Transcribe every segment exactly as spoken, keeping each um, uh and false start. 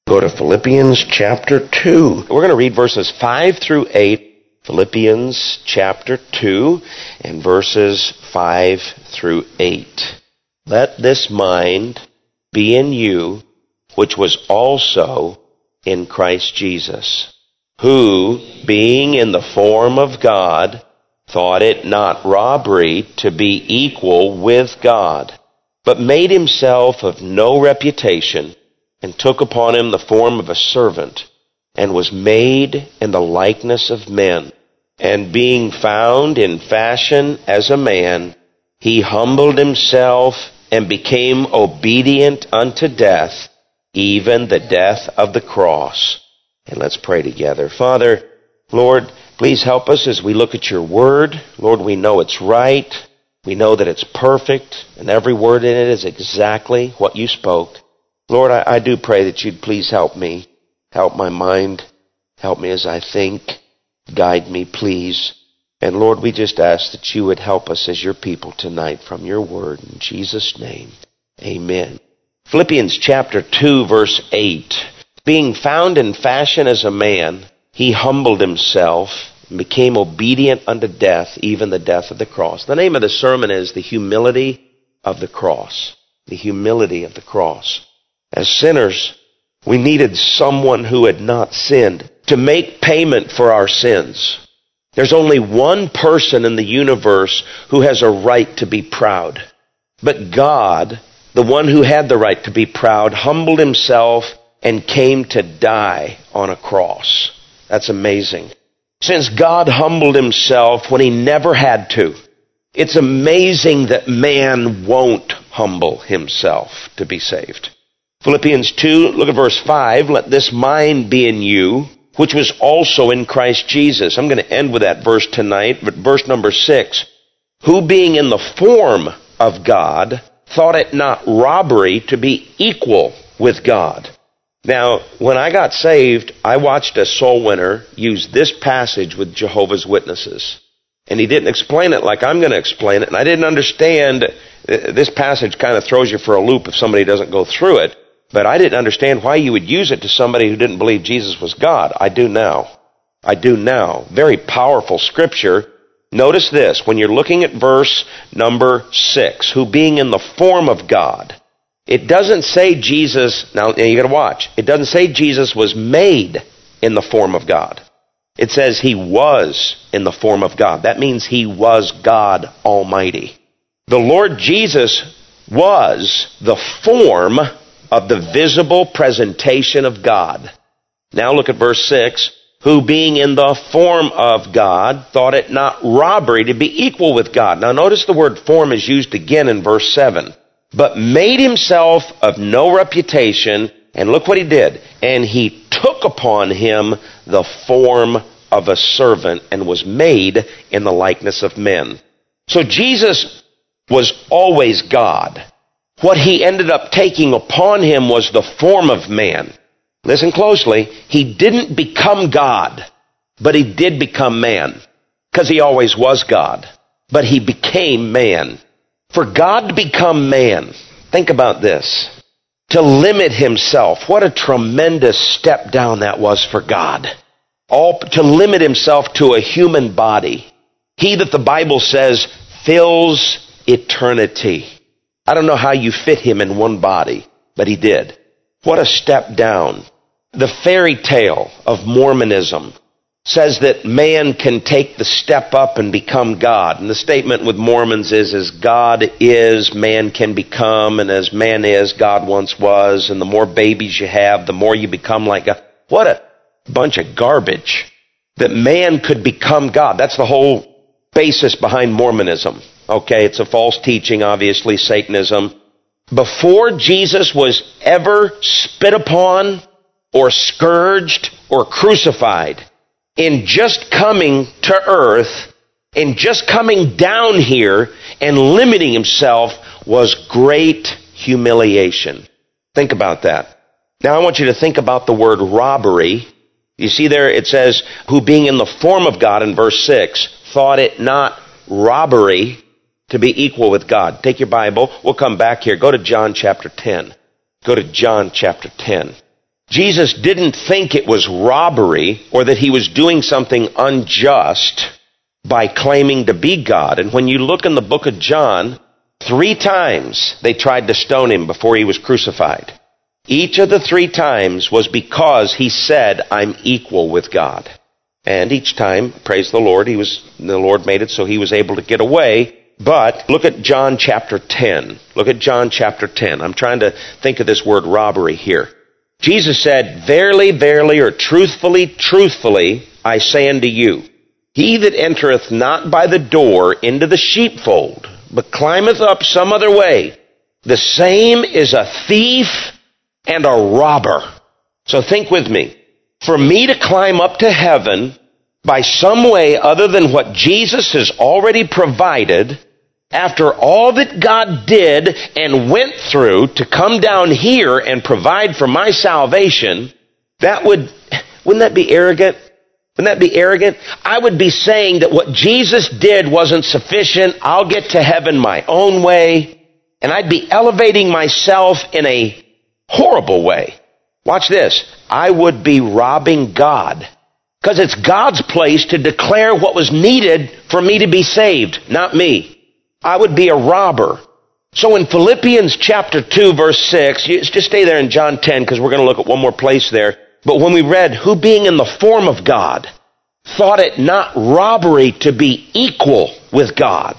Go to Philippians chapter two. We're going to read verses five through eight. Philippians chapter two and verses five through eight. Let this mind be in you, which was also in Christ Jesus, who, being in the form of God, thought it not robbery to be equal with God, but made himself of no reputation, and took upon him the form of a servant, and was made in the likeness of men. And being found in fashion as a man, he humbled himself and became obedient unto death, even the death of the cross. And let's pray together. Father, Lord, please help us as we look at your word. Lord, we know it's right. We know that it's perfect, and every word in it is exactly what you spoke. Lord, I, I do pray that you'd please help me. Help my mind. Help me as I think. Guide me, please. And Lord, we just ask that you would help us as your people tonight from your word. In Jesus' name, amen. Philippians chapter two, verse eight. Being found in fashion as a man, he humbled himself and became obedient unto death, even the death of the cross. The name of the sermon is The Humility of the Cross. The humility of the cross. As sinners, we needed someone who had not sinned to make payment for our sins. There's only one person in the universe who has a right to be proud. But God, the one who had the right to be proud, humbled himself and came to die on a cross. That's amazing. Since God humbled himself when he never had to, it's amazing that man won't humble himself to be saved. Philippians two, look at verse five. Let this mind be in you, which was also in Christ Jesus. I'm going to end with that verse tonight, but verse number six. Who being in the form of God, thought it not robbery to be equal with God. Now, when I got saved, I watched a soul winner use this passage with Jehovah's Witnesses. And he didn't explain it like I'm going to explain it, and I didn't understand. This passage kind of throws you for a loop if somebody doesn't go through it. But I didn't understand why you would use it to somebody who didn't believe Jesus was God. I do now. I do now. Very powerful scripture. Notice this, when you're looking at verse number six, who being in the form of God, it doesn't say Jesus, now you gotta watch, it doesn't say Jesus was made in the form of God. It says he was in the form of God. That means he was God Almighty. The Lord Jesus was the form of the visible presentation of God. Now look at verse six. Who being in the form of God, thought it not robbery to be equal with God. Now notice the word form is used again in verse seven. But made himself of no reputation, and look what he did. And he took upon him the form of a servant, and was made in the likeness of men. So Jesus was always God. What he ended up taking upon him was the form of man. Listen closely. He didn't become God, but he did become man, because he always was God. But he became man. For God to become man, think about this, to limit himself, what a tremendous step down that was for God. All to limit himself to a human body. He that the Bible says fills eternity. I don't know how you fit him in one body, but he did. What a step down. The fairy tale of Mormonism says that man can take the step up and become God. And the statement with Mormons is, as God is, man can become, and as man is, God once was, and the more babies you have, the more you become like God. What a bunch of garbage. That man could become God. That's the whole basis behind Mormonism. Okay, it's a false teaching, obviously, Satanism. Before Jesus was ever spit upon, or scourged, or crucified, in just coming to earth, in just coming down here and limiting himself, was great humiliation. Think about that. Now I want you to think about the word robbery. You see there it says, who being in the form of God in verse six, thought it not robbery to be equal with God. Take your Bible. We'll come back here. Go to John chapter ten. Go to John chapter ten. Jesus didn't think it was robbery or that he was doing something unjust by claiming to be God. And when you look in the book of John, three times they tried to stone him before he was crucified. Each of the three times was because he said, I'm equal with God. And each time, praise the Lord, he was, the Lord made it so he was able to get away. But look at John chapter ten. Look at John chapter ten. I'm trying to think of this word robbery here. Jesus said, verily, verily, or truthfully, truthfully, I say unto you, he that entereth not by the door into the sheepfold, but climbeth up some other way, the same is a thief and a robber. So think with me. For me to climb up to heaven by some way other than what Jesus has already provided, after all that God did and went through to come down here and provide for my salvation, that would, wouldn't that be arrogant? Wouldn't that be arrogant? I would be saying that what Jesus did wasn't sufficient. I'll get to heaven my own way. And I'd be elevating myself in a horrible way. Watch this. I would be robbing God. Because it's God's place to declare what was needed for me to be saved, not me. I would be a robber. So in Philippians chapter two, verse six, you just stay there in John ten because we're going to look at one more place there. But when we read, who being in the form of God, thought it not robbery to be equal with God.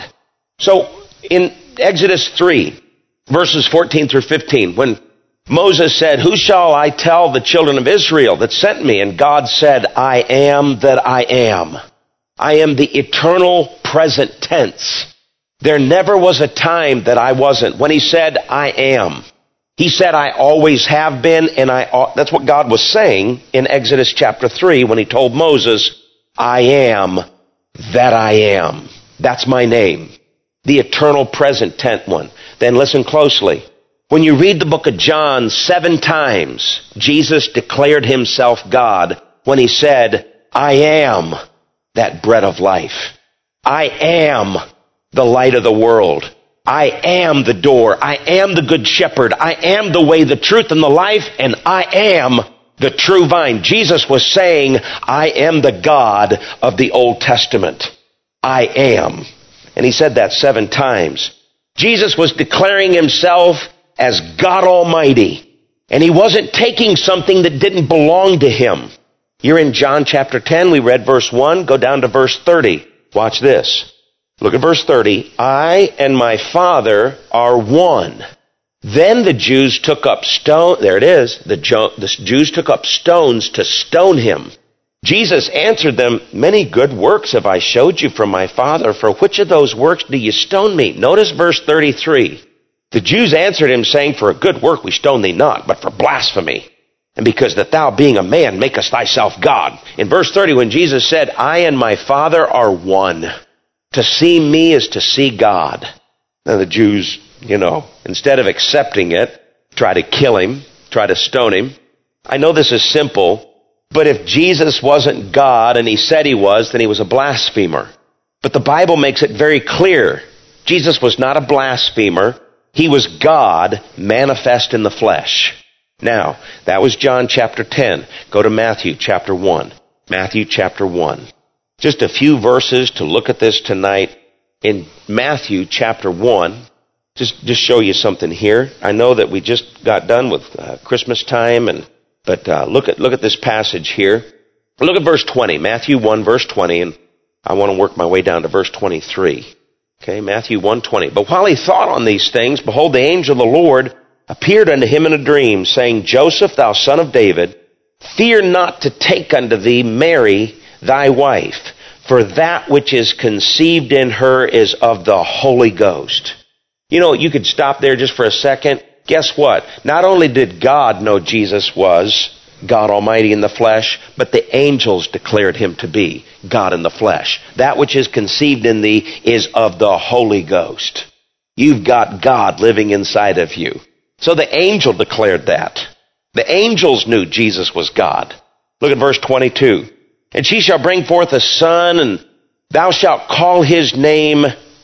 So in Exodus three, verses fourteen through fifteen, when Moses said, who shall I tell the children of Israel that sent me? And God said, I am that I am. I am the eternal present tense. There never was a time that I wasn't. When he said, I am, he said, I always have been, and I, that's what God was saying in Exodus chapter three when he told Moses, I am that I am. That's my name. The eternal present tense one. Then listen closely. When you read the book of John, seven times Jesus declared himself God when he said, I am that bread of life. I am the light of the world. I am the door. I am the good shepherd. I am the way, the truth, and the life, and I am the true vine. Jesus was saying, I am the God of the Old Testament. I am. And he said that seven times. Jesus was declaring himself as God Almighty. And he wasn't taking something that didn't belong to him. You're in John chapter ten. We read verse one. Go down to verse thirty. Watch this. Look at verse thirty. I and my Father are one. Then the Jews took up stone. There it is. The, Jo- the Jews took up stones to stone him. Jesus answered them, many good works have I showed you from my Father. For which of those works do you stone me? Notice verse thirty-three. The Jews answered him, saying, for a good work we stone thee not, but for blasphemy. And because that thou, being a man, makest thyself God. In verse thirty, when Jesus said, I and my Father are one. To see me is to see God. Now the Jews, you know, instead of accepting it, try to kill him, try to stone him. I know this is simple, but if Jesus wasn't God and he said he was, then he was a blasphemer. But the Bible makes it very clear. Jesus was not a blasphemer. He was God manifest in the flesh. Now, that was John chapter ten. Go to Matthew chapter one. Matthew chapter one. Just a few verses to look at this tonight. In Matthew chapter one, just just show you something here. I know that we just got done with uh, Christmas time, and but uh, look at look at this passage here. Look at verse twenty, Matthew one, verse twenty, and I want to work my way down to verse twenty-three. Okay, Matthew one twenty. But while he thought on these things, behold, the angel of the Lord appeared unto him in a dream, saying, Joseph, thou son of David, fear not to take unto thee Mary thy wife, for that which is conceived in her is of the Holy Ghost. You know, you could stop there just for a second. Guess what? Not only did God know Jesus was God Almighty in the flesh, but the angels declared him to be God in the flesh. That which is conceived in thee is of the Holy Ghost. You've got God living inside of you. So the angel declared that. The angels knew Jesus was God. Look at verse twenty-two. And she shall bring forth a son, and thou shalt call his name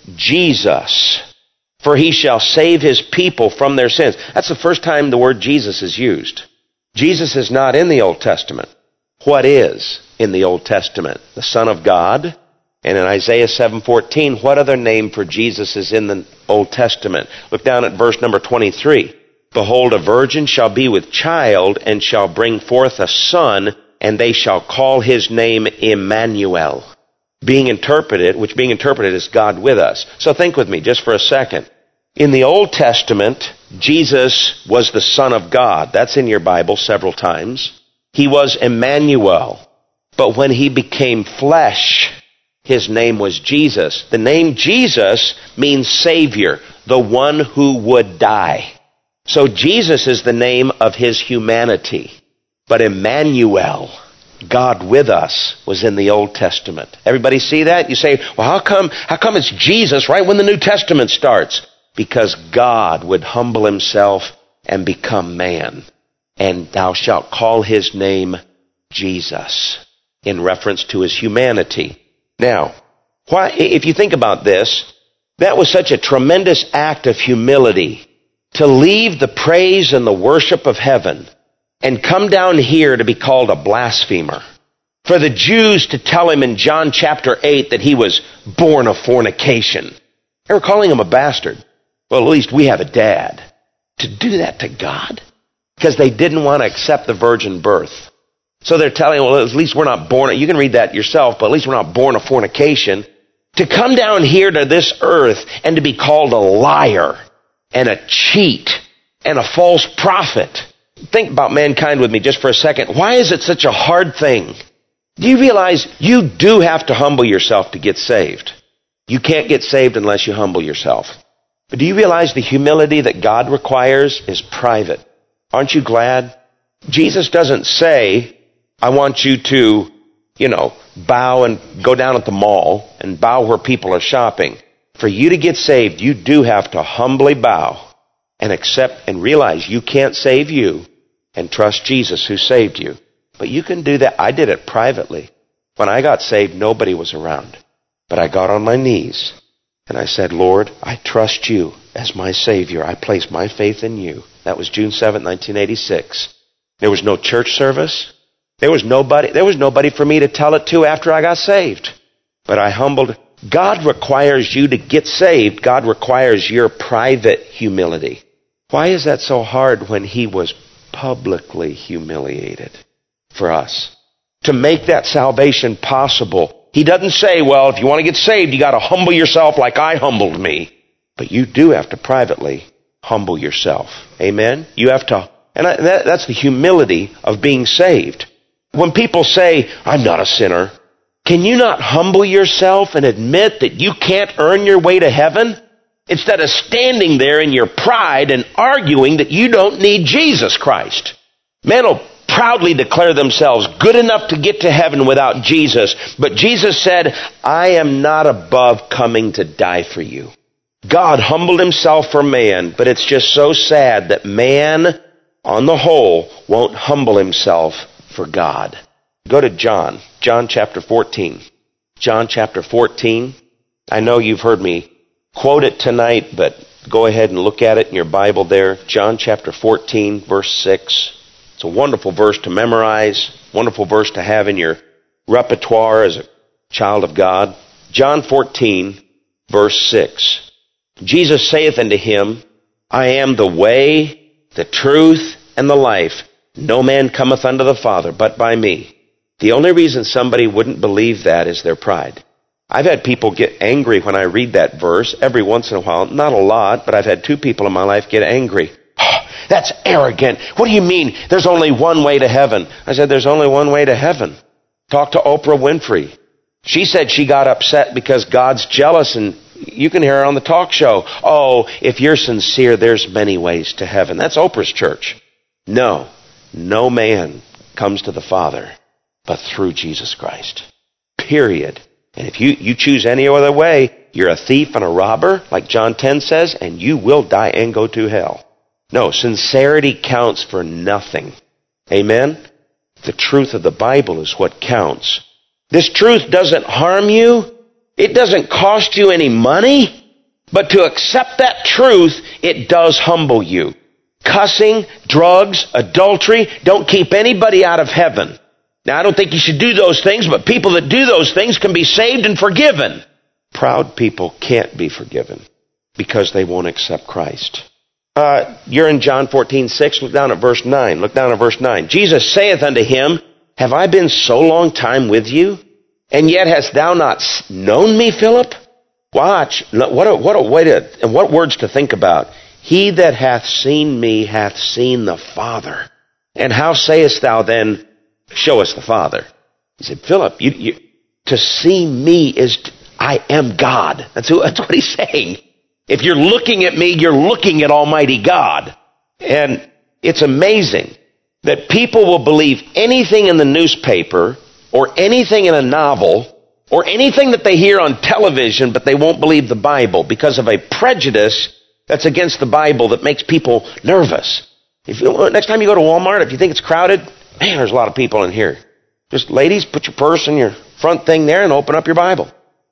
Jesus, for he shall save his people from their sins. That's the first time the word Jesus is used. Jesus is not in the Old Testament. What is in the Old Testament? The Son of God. And in Isaiah seven fourteen, what other name for Jesus is in the Old Testament? Look down at verse number twenty-three. Behold, a virgin shall be with child, and shall bring forth a son, and they shall call his name Emmanuel. Being interpreted, which being interpreted is God with us. So think with me just for a second. In the Old Testament, Jesus was the Son of God. That's in your Bible several times. He was Emmanuel. But when he became flesh, his name was Jesus. The name Jesus means Savior, the one who would die. So Jesus is the name of his humanity. But Emmanuel, God with us, was in the Old Testament. Everybody see that? You say, well, how come, how come it's Jesus right when the New Testament starts? Because God would humble himself and become man. And thou shalt call his name Jesus, in reference to his humanity. Now, why, if you think about this, that was such a tremendous act of humility to leave the praise and the worship of heaven and come down here to be called a blasphemer. For the Jews to tell him in John chapter eight that he was born of fornication. They were calling him a bastard. Well, at least we have a dad. To do that to God? Because they didn't want to accept the virgin birth. So they're telling him, well, at least we're not born, you can read that yourself, but at least we're not born of fornication. To come down here to this earth and to be called a liar and a cheat and a false prophet. Think about mankind with me just for a second. Why is it such a hard thing? Do you realize you do have to humble yourself to get saved? You can't get saved unless you humble yourself. But do you realize the humility that God requires is private? Aren't you glad? Jesus doesn't say, I want you to, you know, bow and go down at the mall and bow where people are shopping. For you to get saved, you do have to humbly bow and accept and realize you can't save you and trust Jesus who saved you. But you can do that. I did it privately. When I got saved, nobody was around. But I got on my knees and I said, Lord, I trust you as my Savior. I place my faith in you. That was June seventh, nineteen eighty-six. There was no church service. There was nobody, there was nobody for me to tell it to after I got saved. But I humbled. God requires you to get saved. God requires your private humility. Why is that so hard when he was publicly humiliated for us? To make that salvation possible. He doesn't say, well, if you want to get saved, you got to humble yourself like I humbled me. But you do have to privately humble yourself. Amen? You have to, and I, that, that's the humility of being saved. When people say, I'm not a sinner, can you not humble yourself and admit that you can't earn your way to heaven? Instead of standing there in your pride and arguing that you don't need Jesus Christ. Men will proudly declare themselves good enough to get to heaven without Jesus. But Jesus said, I am not above coming to die for you. God humbled himself for man, but it's just so sad that man, on the whole, won't humble himself for God. Go to John, John chapter fourteen. John chapter fourteen. I know you've heard me quote it tonight, but go ahead and look at it in your Bible there. John chapter fourteen, verse six. It's a wonderful verse to memorize, wonderful verse to have in your repertoire as a child of God. John fourteen, verse six. Jesus saith unto him, I am the way, the truth, and the life. No man cometh unto the Father but by me. The only reason somebody wouldn't believe that is their pride. I've had people get angry when I read that verse every once in a while. Not a lot, but I've had two people in my life get angry. Oh, that's arrogant. What do you mean there's only one way to heaven? I said, there's only one way to heaven. Talk to Oprah Winfrey. She said she got upset because God's jealous, and you can hear her on the talk show. Oh, if you're sincere, there's many ways to heaven. That's Oprah's church. No, no man comes to the Father but through Jesus Christ. Period. And if you, you choose any other way, you're a thief and a robber, like John ten says, and you will die and go to hell. No, sincerity counts for nothing. Amen? The truth of the Bible is what counts. This truth doesn't harm you. It doesn't cost you any money. But to accept that truth, it does humble you. Cussing, drugs, adultery, don't keep anybody out of heaven. Now, I don't think you should do those things, but people that do those things can be saved and forgiven. Proud people can't be forgiven because they won't accept Christ. Uh, you're in John fourteen six. Look down at verse nine. Look down at verse nine. Jesus saith unto him, Have I been so long time with you, and yet hast thou not known me, Philip? Watch. What a, what a way to, and what words to think about. He that hath seen me hath seen the Father. And how sayest thou then, Show us the Father? He said, Philip, you, you, to see me is, to, I am God. That's, who, that's what he's saying. If you're looking at me, you're looking at Almighty God. And it's amazing that people will believe anything in the newspaper or anything in a novel or anything that they hear on television, but they won't believe the Bible because of a prejudice that's against the Bible that makes people nervous. If you, next time you go to Walmart, if you think it's crowded, man, there's a lot of people in here. Just ladies, put your purse in your front thing there and open up your Bible.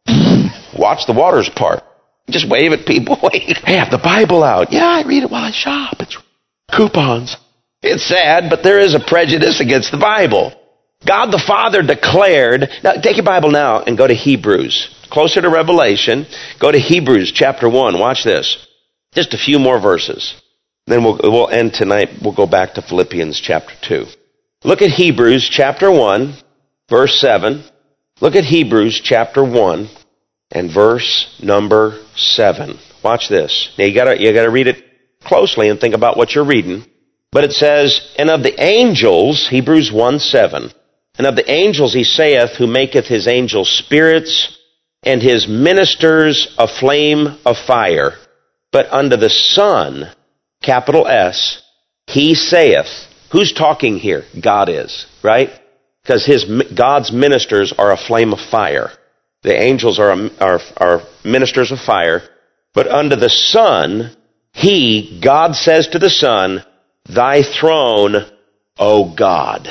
Watch the waters part. Just wave at people. Hey, I have the Bible out. Yeah, I read it while I shop. It's coupons. It's sad, but there is a prejudice against the Bible. God the Father declared. Now, take your Bible now and go to Hebrews. Closer to Revelation, go to Hebrews chapter one. Watch this. Just a few more verses. Then we'll, we'll end tonight. We'll go back to Philippians chapter two. Look at Hebrews chapter one, verse seven. Look at Hebrews chapter one and verse number seven. Watch this. Now you gotta, you gotta read it closely and think about what you're reading. But it says, And of the angels, Hebrews one seven, And of the angels he saith, Who maketh his angels spirits, and his ministers a flame of fire. But unto the Son, capital S, he saith, who's talking here? God is, right? Because his God's ministers are a flame of fire. The angels are, are, are ministers of fire. But unto the Son, he, God says to the Son, Thy throne, O God.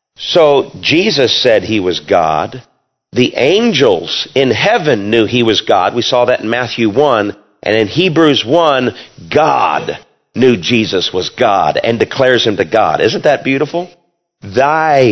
So Jesus said he was God. The angels in heaven knew he was God. We saw that in Matthew one. And in Hebrews one, God knew Jesus was God and declares him to God. Isn't that beautiful? Thy,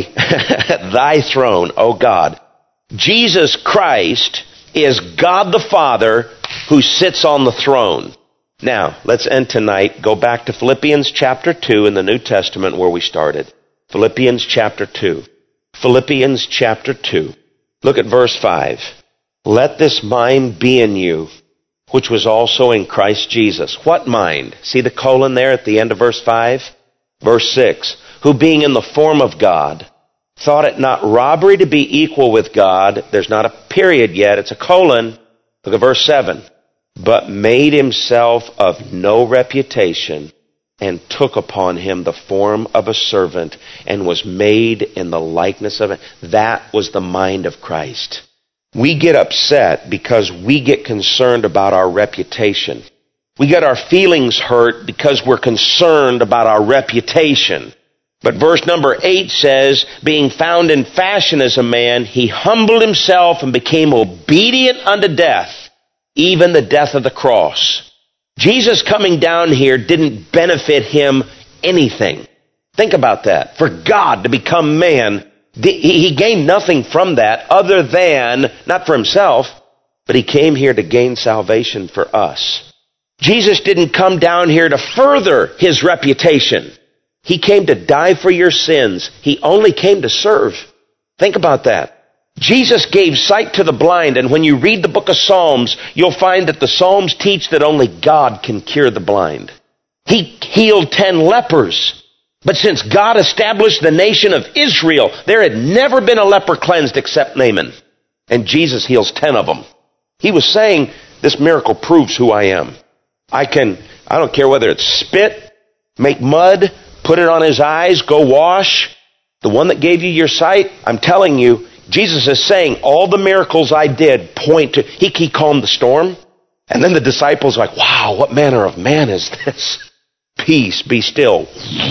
thy throne, O God. Jesus Christ is God the Father who sits on the throne. Now, let's end tonight. Go back to Philippians chapter two in the New Testament where we started. Philippians chapter two. Philippians chapter two. Look at verse five. Let this mind be in you, which was also in Christ Jesus. What mind? See the colon there at the end of verse five? Verse six. Who being in the form of God, thought it not robbery to be equal with God. There's not a period yet. It's a colon. Look at verse seven. But made himself of no reputation, and took upon him the form of a servant, and was made in the likeness of it. That was the mind of Christ. We get upset because we get concerned about our reputation. We get our feelings hurt because we're concerned about our reputation. But verse number eight says, being found in fashion as a man, he humbled himself and became obedient unto death, even the death of the cross. Jesus coming down here didn't benefit him anything. Think about that. For God to become man, he gained nothing from that other than, not for himself, but he came here to gain salvation for us. Jesus didn't come down here to further his reputation. He came to die for your sins. He only came to serve. Think about that. Jesus gave sight to the blind, and when you read the book of Psalms, you'll find that the Psalms teach that only God can cure the blind. He healed ten lepers. But since God established the nation of Israel, there had never been a leper cleansed except Naaman. And Jesus heals ten of them. He was saying, this miracle proves who I am. I can, I don't care whether it's spit, make mud, put it on his eyes, go wash. The one that gave you your sight, I'm telling you, Jesus is saying all the miracles I did point to, he, he calmed the storm. And then the disciples are like, wow, what manner of man is this? Peace, be still.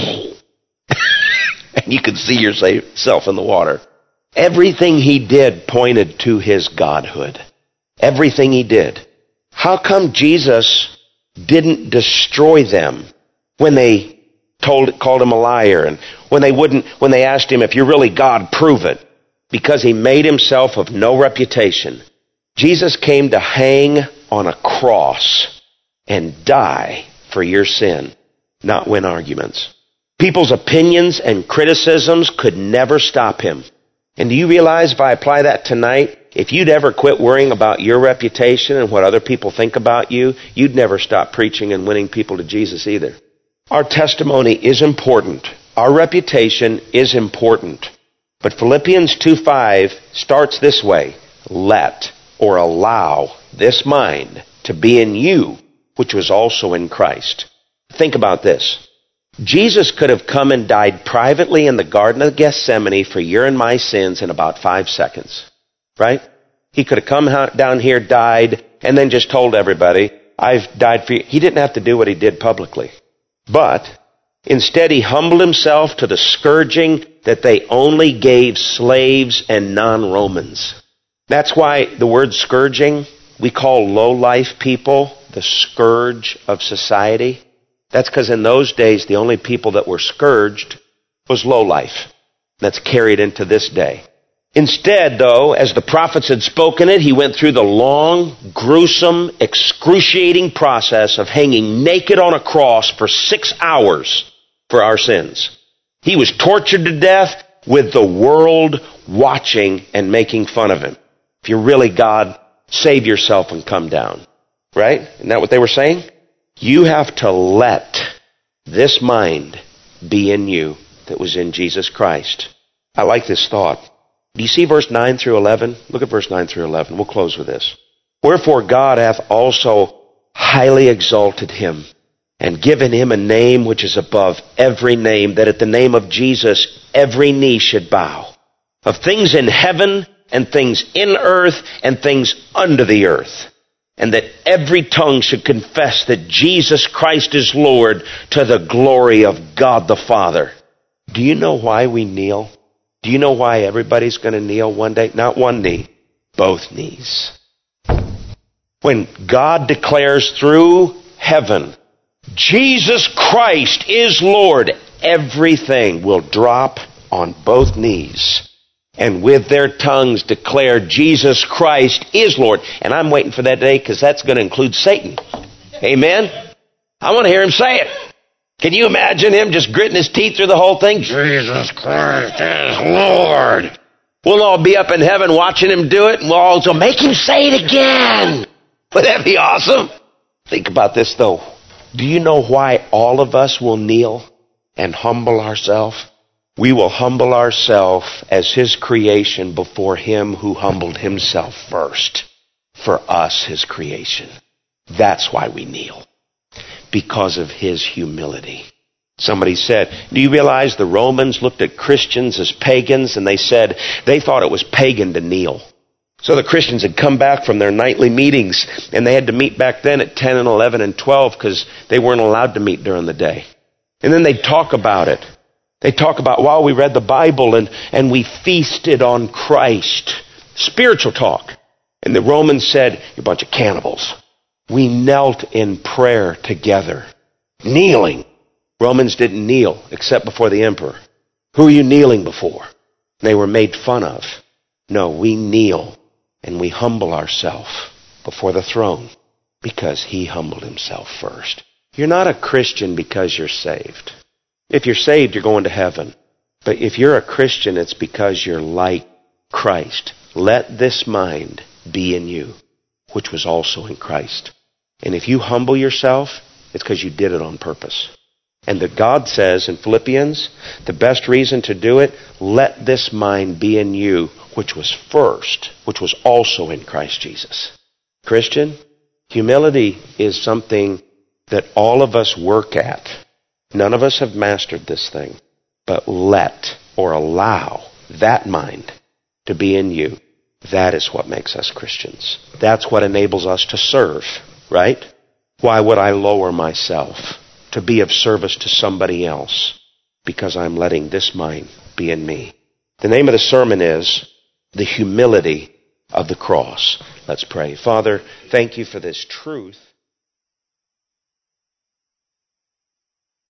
And you could see yourself in the water. Everything he did pointed to his godhood. Everything he did. How come Jesus didn't destroy them when they told, called him a liar. And when they wouldn't, when they asked him, if you're really God, prove it. Because he made himself of no reputation. Jesus came to hang on a cross and die for your sin, not win arguments. People's opinions and criticisms could never stop him. And do you realize if I apply that tonight, if you'd ever quit worrying about your reputation and what other people think about you, you'd never stop preaching and winning people to Jesus either. Our testimony is important. Our reputation is important. But Philippians two five starts this way: let or allow this mind to be in you, which was also in Christ. Think about this. Jesus could have come and died privately in the Garden of Gethsemane for your and my sins in about five seconds. Right? He could have come down here, died, and then just told everybody, I've died for you. He didn't have to do what he did publicly. But instead he humbled himself to the scourging that they only gave slaves and non-Romans. That's why the word scourging, we call low-life people the scourge of society. That's because in those days, the only people that were scourged was low-life. That's carried into this day. Instead, though, as the prophets had spoken it, he went through the long, gruesome, excruciating process of hanging naked on a cross for six hours for our sins. He was tortured to death with the world watching and making fun of him. If you're really God, save yourself and come down. Right? Isn't that what they were saying? You have to let this mind be in you that was in Jesus Christ. I like this thought. Do you see verse nine through eleven? Look at verse nine through eleven. We'll close with this. Wherefore God hath also highly exalted him, and given him a name which is above every name, that at the name of Jesus every knee should bow, of things in heaven and things in earth and things under the earth, and that every tongue should confess that Jesus Christ is Lord, to the glory of God the Father. Do you know why we kneel? Do you know why everybody's going to kneel one day? Not one knee, both knees. When God declares through heaven, Jesus Christ is Lord, everything will drop on both knees, and with their tongues declare Jesus Christ is Lord. And I'm waiting for that day, because that's going to include Satan. Amen? I want to hear him say it. Can you imagine him just gritting his teeth through the whole thing? Jesus Christ is Lord. We'll all be up in heaven watching him do it, and we'll all go, make him say it again. Would that be awesome? Think about this, though. Do you know why all of us will kneel and humble ourselves? We will humble ourselves as his creation before him who humbled himself first for us, his creation. That's why we kneel. Because of his humility. Somebody said, do you realize the Romans looked at Christians as pagans, and they said they thought it was pagan to kneel. So the Christians had come back from their nightly meetings, and they had to meet back then at ten and eleven and twelve because they weren't allowed to meet during the day. And then they'd talk about it. They talk about, while we read the Bible and, and we feasted on Christ. Spiritual talk. And the Romans said, you're a bunch of cannibals. We knelt in prayer together. Kneeling. Romans didn't kneel except before the emperor. Who are you kneeling before? They were made fun of. No, we kneel and we humble ourselves before the throne because he humbled himself first. You're not a Christian because you're saved. If you're saved, you're going to heaven. But if you're a Christian, it's because you're like Christ. Let this mind be in you, which was also in Christ. And if you humble yourself, it's because you did it on purpose. And that God says in Philippians, the best reason to do it, let this mind be in you, which was first, which was also in Christ Jesus. Christian, humility is something that all of us work at. None of us have mastered this thing. But let or allow that mind to be in you. That is what makes us Christians. That's what enables us to serve, right? Why would I lower myself to be of service to somebody else? Because I'm letting this mind be in me. The name of the sermon is The Humility of the Cross. Let's pray. Father, thank you for this truth.